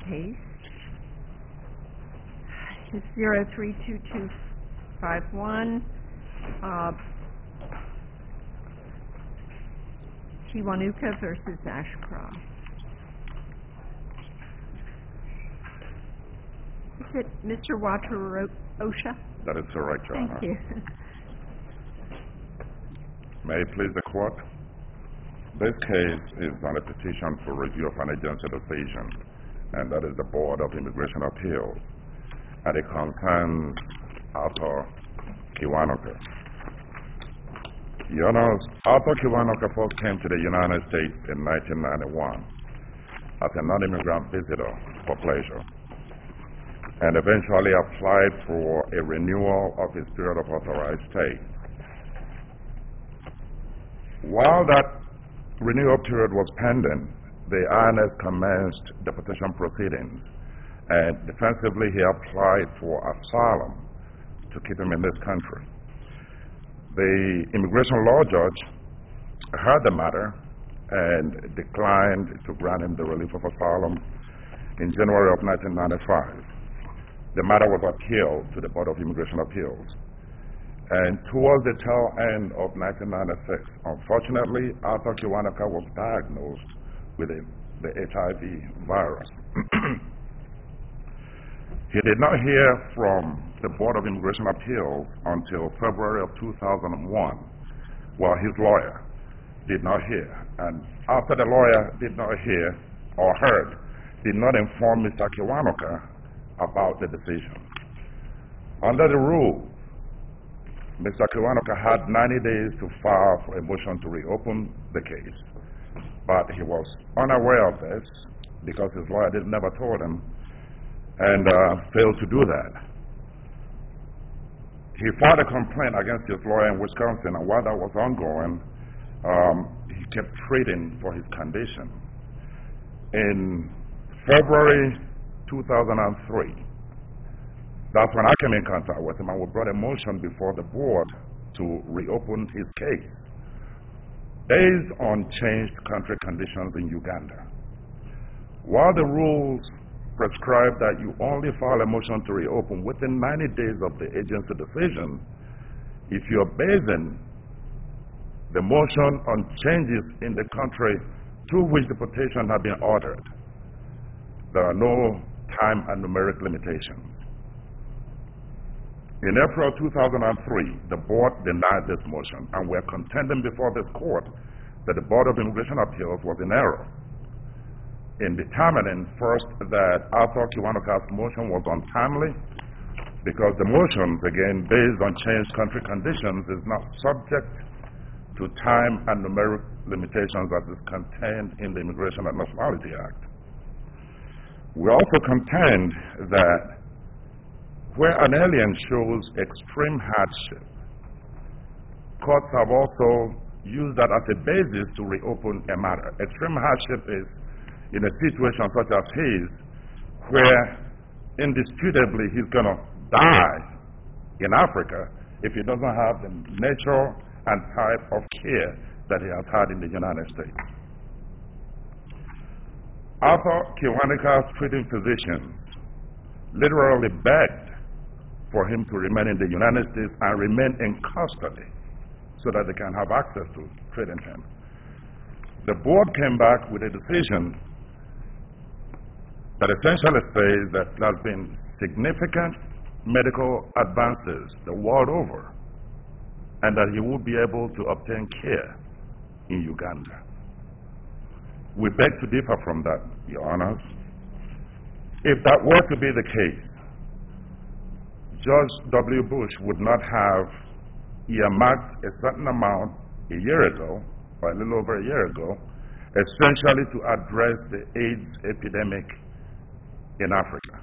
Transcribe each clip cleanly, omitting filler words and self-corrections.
case. It's 032251, Kiwanuka versus Ashcroft. Is it Mr. Wataru-Osha? That is correct, Your Honor. Thank you. May it please the Court? This case is on a petition for review of an agency decision, and that is the Board of Immigration Appeals, and it concerns Arthur Kiwanuka. Your Honor, Arthur Kiwanuka first came to the United States in 1991 as a non-immigrant visitor for pleasure, and eventually applied for a renewal of his period of authorized stay. While that renewal period was pending, the INS commenced deportation proceedings, and defensively he applied for asylum to keep him in this country. The immigration law judge heard the matter and declined to grant him the relief of asylum in January of 1995. The matter was appealed to the Board of Immigration Appeals. And towards the tail end of 1996, unfortunately, Arthur Kiwanuka was diagnosed with the HIV virus. He did not hear from the Board of Immigration Appeals until February of 2001, while his lawyer did not hear. And after the lawyer did not hear or heard, did not inform Mr. Kiwanuka about the decision. Under the rule, Mr. Kiwanuka had 90 days to file for a motion to reopen the case, but he was unaware of this because his lawyer never told him, and failed to do that. He filed a complaint against his lawyer in Wisconsin, and while that was ongoing, he kept treating for his condition. In February 2003, that's when I came in contact with him, and we brought a motion before the board to reopen his case based on changed country conditions in Uganda. While the rules prescribe that you only file a motion to reopen within 90 days of the agency decision, if you're basing the motion on changes in the country to which the petition had been ordered, there are no time and numeric limitations. In April 2003, the board denied this motion, and we're contending before this court that the Board of Immigration Appeals was in error in determining first that Arthur Kiwanuka's motion was untimely, because the motion, again, based on changed country conditions, is not subject to time and numeric limitations as is contained in the Immigration and Nationality Act. We also contend that where an alien shows extreme hardship, courts have also used that as a basis to reopen a matter. Extreme hardship is in a situation such as his, where indisputably he's going to die in Africa if he doesn't have the nature and type of care that he has had in the United States. Arthur Kiwanuka's treating physicians literally begged for him to remain in the United States and remain in custody so that they can have access to treating him. The board came back with a decision that essentially says that there has been significant medical advances the world over, and that he would be able to obtain care in Uganda. We beg to differ from that, Your Honors. If that were to be the case, George W. Bush would not have earmarked a certain amount a year ago, or a little over a year ago, essentially to address the AIDS epidemic in Africa.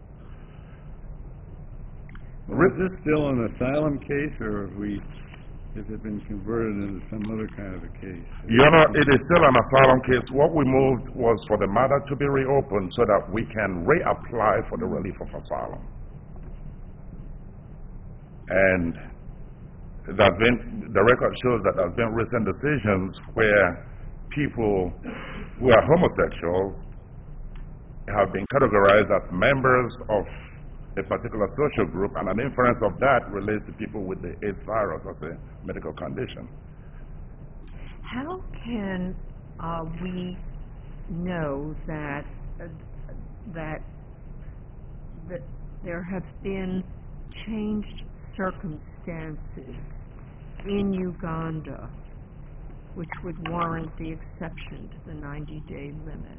Is this still an asylum case, or has it been converted into some other kind of a case? You know, it is still an asylum case. What we moved was for the matter to be reopened so that we can reapply for the relief of asylum. And the record shows that there have been recent decisions where people who are homosexual have been categorized as members of a particular social group, and an inference of that relates to people with the AIDS virus as a medical condition. How can we know that there have been changed circumstances in Uganda which would warrant the exception to the 90-day limit?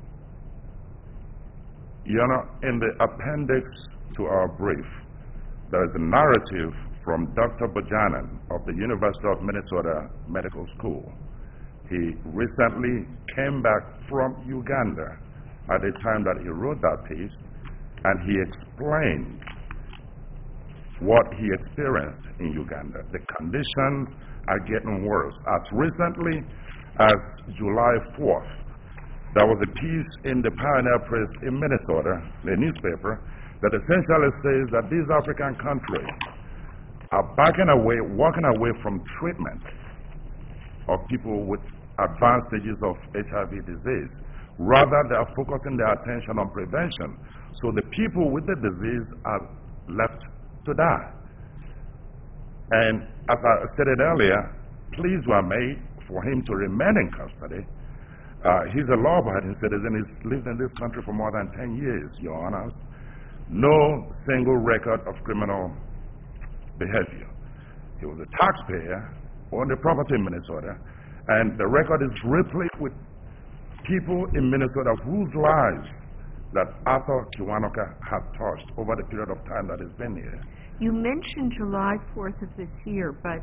Your Honor, in the appendix to our brief, there is a narrative from Dr. Buchanan of the University of Minnesota Medical School. He recently came back from Uganda at the time that he wrote that piece, and he explained what he experienced in Uganda. The conditions are getting worse. As recently as July 4th, there was a piece in the Pioneer Press in Minnesota, the newspaper, that essentially says that these African countries are walking away from treatment of people with advanced stages of HIV disease. Rather, they are focusing their attention on prevention. So the people with the disease are left to die. And as I stated earlier, pleas were made for him to remain in custody. He's a law-abiding citizen. He's lived in this country for more than 10 years, Your Honor. No single record of criminal behavior. He was a taxpayer, owned a property in Minnesota, and the record is replete with people in Minnesota whose lives that Arthur Kiwanuka has touched over the period of time that he's been here. You mentioned July 4th of this year, but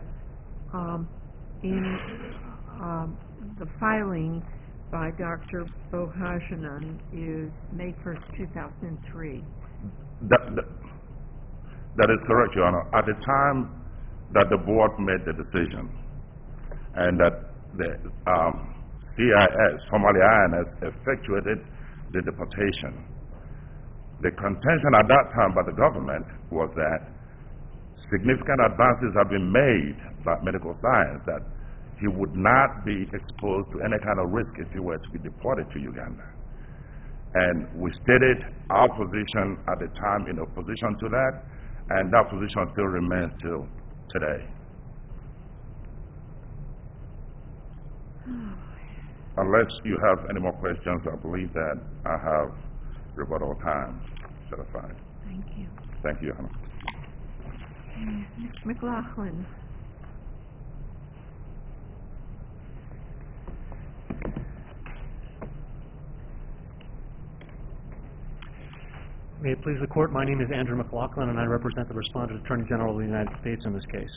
in the filing by Dr. Bohajanan is May 1st, 2003. That is correct, Your Honor. At the time that the board made the decision and that the CIS, formerly INS, effectuated the deportation, the contention at that time by the government was that significant advances have been made by medical science that he would not be exposed to any kind of risk if he were to be deported to Uganda. And we stated our position at the time in opposition to that, and that position still remains till today. Unless you have any more questions, I believe that I have rebuttal time set aside. Thank you. Thank you, Your Honor. Mr. McLaughlin. May it please the Court, my name is Andrew McLaughlin, and I represent the Respondent Attorney General of the United States in this case.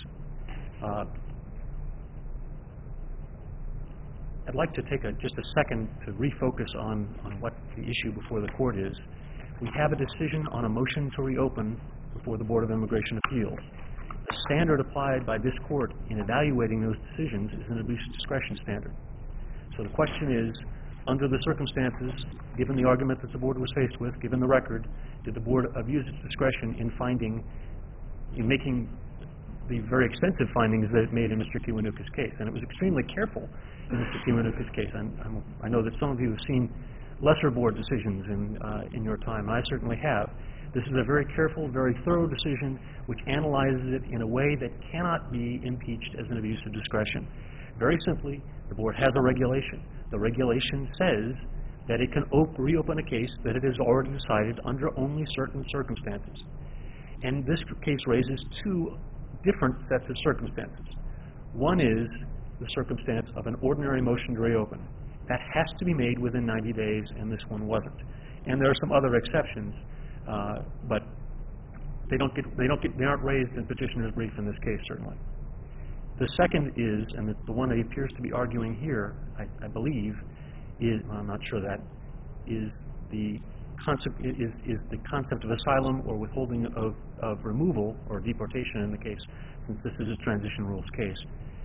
I'd like to take just a second to refocus on what the issue before the Court is. We have a decision on a motion to reopen before the Board of Immigration Appeals. The standard applied by this Court in evaluating those decisions is an abuse of discretion standard. So the question is, under the circumstances, given the argument that the Board was faced with, given the record, did the Board abuse its discretion in making the very extensive findings that it made in Mr. Kiwanuka's case? And it was extremely careful in Mr. Kiwanuka's case. I know that some of you have seen lesser Board decisions in your time, and I certainly have. This is a very careful, very thorough decision which analyzes it in a way that cannot be impeached as an abuse of discretion. Very simply, the Board has a regulation. The regulation says that it can reopen a case that it has already decided under only certain circumstances. And this case raises two different sets of circumstances. One is the circumstance of an ordinary motion to reopen. That has to be made within 90 days, and this one wasn't. And there are some other exceptions, but they aren't raised in petitioner's brief in this case, certainly. The second is, and the one that he appears to be arguing here, I believe, is, well, I'm not sure that, is the concept of asylum or withholding of removal or deportation in the case, since this is a transition rules case.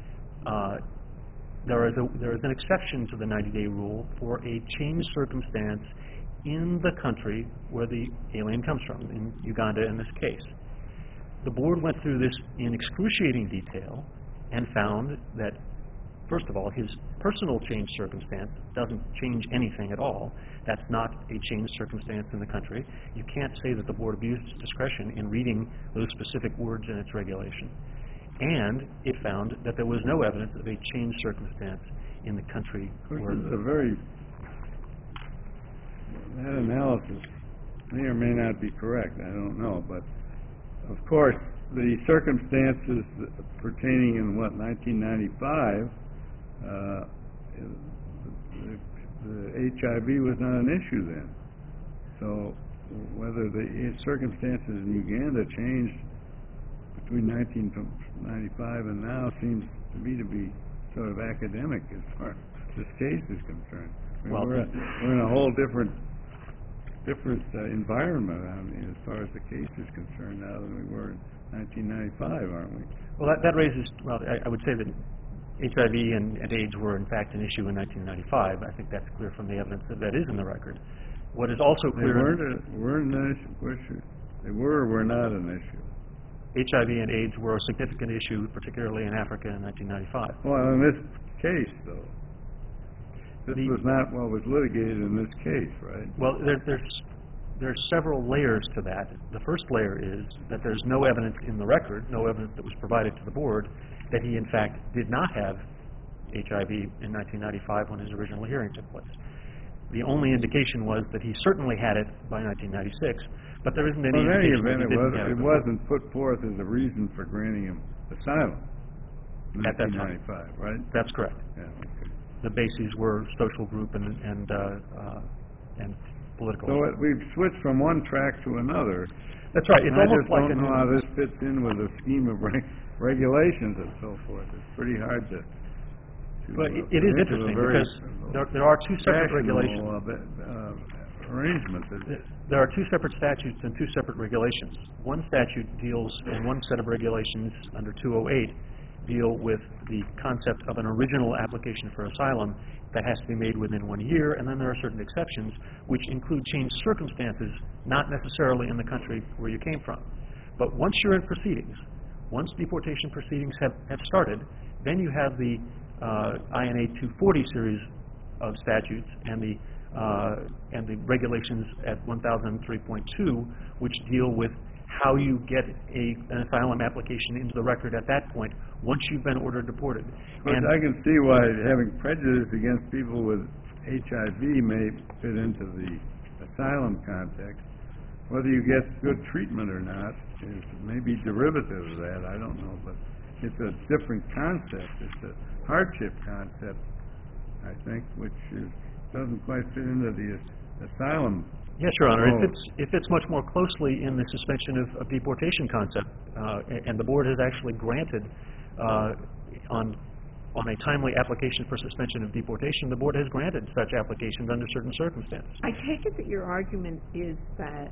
There is an exception to the 90-day rule for a changed circumstance in the country where the alien comes from, in Uganda in this case. The Board went through this in excruciating detail and found that First of all, his personal changed circumstance doesn't change anything at all. That's not a changed circumstance in the country. You can't say that the board abused its discretion in reading those specific words in its regulation. And it found that there was no evidence of a changed circumstance in the country where that analysis may or may not be correct, I don't know, but of course the circumstances pertaining in 1995, the HIV was not an issue then. So whether the circumstances in Uganda changed between 1995 and now seems to me to be sort of academic as far as this case is concerned. I mean, Well, we're in a whole different environment, I mean, as far as the case is concerned now than we were in 1995, aren't we? Well, that raises, well, I would say that HIV and AIDS were in fact an issue in 1995. I think that's clear from the evidence that is in the record. What is also They clear... weren't an issue. They were or were not an issue. HIV and AIDS were a significant issue, particularly in Africa in 1995. Well, in this case, though, this was not what was litigated in this case, right? Well, there's several layers to that. The first layer is that there's no evidence in the record, no evidence that was provided to the board, that he in fact did not have HIV in 1995 when his original hearing took place. The only indication was that he certainly had it by 1996, but there isn't any Well, in any indication event, that he didn't have it wasn't put forth as a reason for granting him asylum in At that time. 1995, right? That's correct. Yeah, okay. The bases were social group and political. So we've switched from one track to another. That's right. It's I almost just like don't know how this fits in with a scheme of regulations and so forth. It's pretty hard to But it is interesting because there are two separate regulations. Arrangement. There are two separate statutes and two separate regulations. One statute deals, and one set of regulations under 208 deal with the concept of an original application for asylum that has to be made within 1 year, and then there are certain exceptions which include changed circumstances, not necessarily in the country where you came from. But once you're in proceedings, once deportation proceedings have started, then you have the INA 240 series of statutes and the regulations at 1003.2, which deal with how you get an asylum application into the record at that point once you've been ordered deported. And I can see why having prejudice against people with HIV may fit into the asylum context. Whether you get good treatment or not is maybe derivative of that, I don't know, but it's a different concept. It's a hardship concept, I think, which doesn't quite fit into the asylum. Yes, Your Honor. It fits much more closely in the suspension of deportation concept, and the board has actually granted, on a timely application for suspension of deportation, the board has granted such applications under certain circumstances. I take it that your argument is that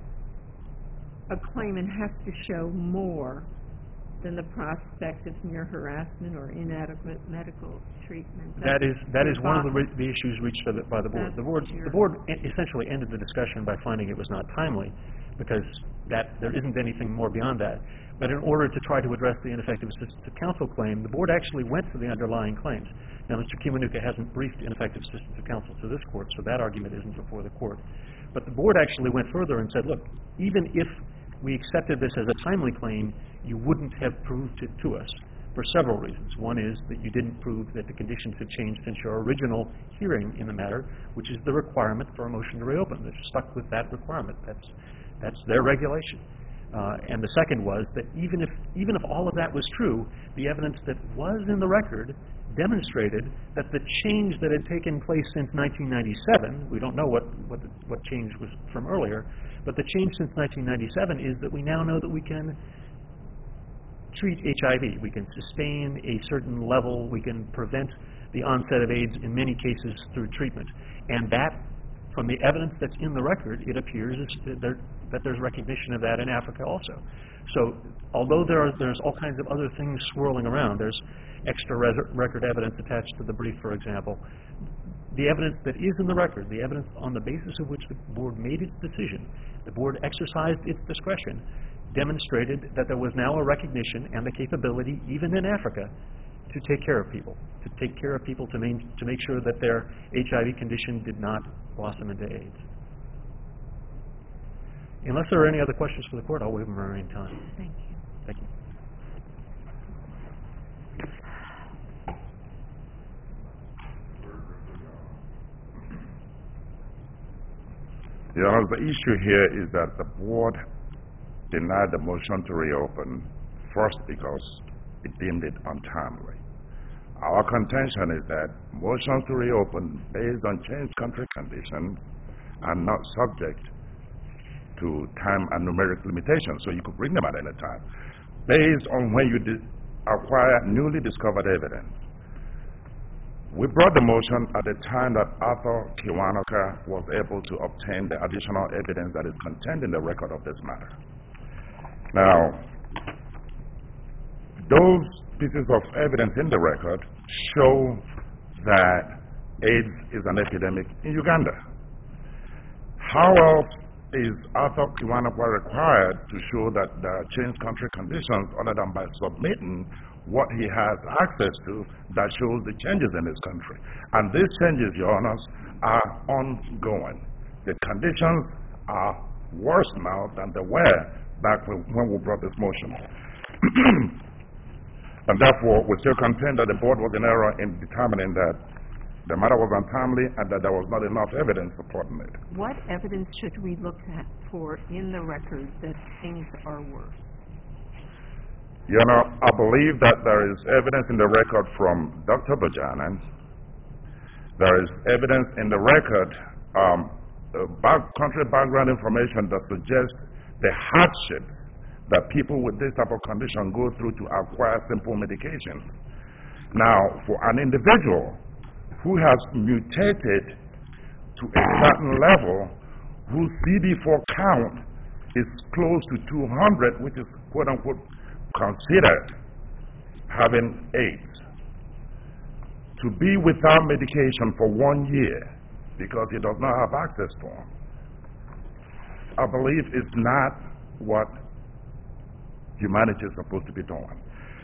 a claimant has to show more than the prospect of mere harassment or inadequate medical treatment. That is one of the issues reached by the board. The board essentially ended the discussion by finding it was not timely, because there isn't anything more beyond that. But in order to try to address the ineffective assistance of counsel claim, the board actually went to the underlying claims. Now, Mr. Kiwanuka hasn't briefed ineffective assistance of counsel to this court, so that argument isn't before the court. But the board actually went further and said, look, even if we accepted this as a timely claim, you wouldn't have proved it to us for several reasons. One is that you didn't prove that the conditions had changed since your original hearing in the matter, which is the requirement for a motion to reopen. They're stuck with that requirement. That's their regulation. And the second was that even if all of that was true, the evidence that was in the record demonstrated that the change that had taken place since 1997, we don't know what change was from earlier, but the change since 1997 is that we now know that we can treat HIV. We can sustain a certain level. We can prevent the onset of AIDS in many cases through treatment. And that, from the evidence that's in the record, it appears that there's recognition of that in Africa also. So although there's all kinds of other things swirling around, there's extra record evidence attached to the brief, for example, the evidence that is in the record, the evidence on the basis of which the board made its decision, the board exercised its discretion, demonstrated that there was now a recognition and the capability, even in Africa, to take care of people, to make sure that their HIV condition did not blossom into AIDS. Unless there are any other questions for the court, I'll waive my remaining time. Thank you. Thank you. Your Honor, the issue here is that the board denied the motion to reopen, first because it deemed it untimely. Our contention is that motions to reopen based on changed country conditions are not subject to time and numeric limitations, so you could bring them at any time, based on when you acquire newly discovered evidence. We brought the motion at the time that Arthur Kiwanuka was able to obtain the additional evidence that is contained in the record of this matter. Now, those pieces of evidence in the record show that AIDS is an epidemic in Uganda. How else is Arthur Kiwanuka required to show that there are changed country conditions other than by submitting what he has access to that shows the changes in his country? And these changes, Your Honors, are ongoing. The conditions are worse now than they were back when we brought this motion. And therefore, we still contend that the board was in error in determining that the matter was untimely and that there was not enough evidence supporting it. What evidence should we look at for in the record that things are worse? You know, I believe that there is evidence in the record from Dr. Buchanan. There is evidence in the record, country background information that suggests the hardship that people with this type of condition go through to acquire simple medications. Now, for an individual who has mutated to a certain level, whose CD4 count is close to 200, which is quote-unquote considered having AIDS, to be without medication for 1 year because he does not have access to them, I believe is not what humanity is supposed to be doing.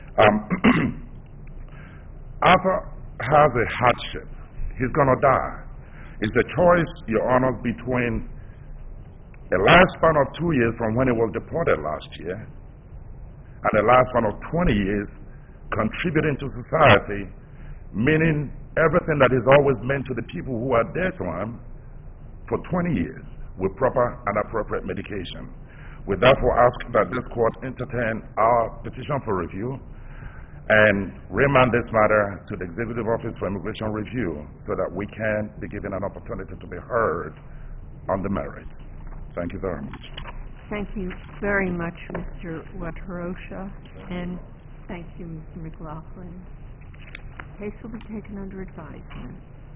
Arthur has a hardship. He's going to die. It's a choice, Your Honor, between a lifespan of 2 years from when he was deported last year and a lifespan of 20 years contributing to society, meaning everything that he's always meant to the people who are dear to him for 20 years with proper and appropriate medication. We therefore ask that this court entertain our petition for review and remand this matter to the Executive Office for Immigration Review so that we can be given an opportunity to be heard on the merits. Thank you very much. Thank you very much, Mr. Watarosha, and thank you, Mr. McLaughlin. Case will be taken under advisement.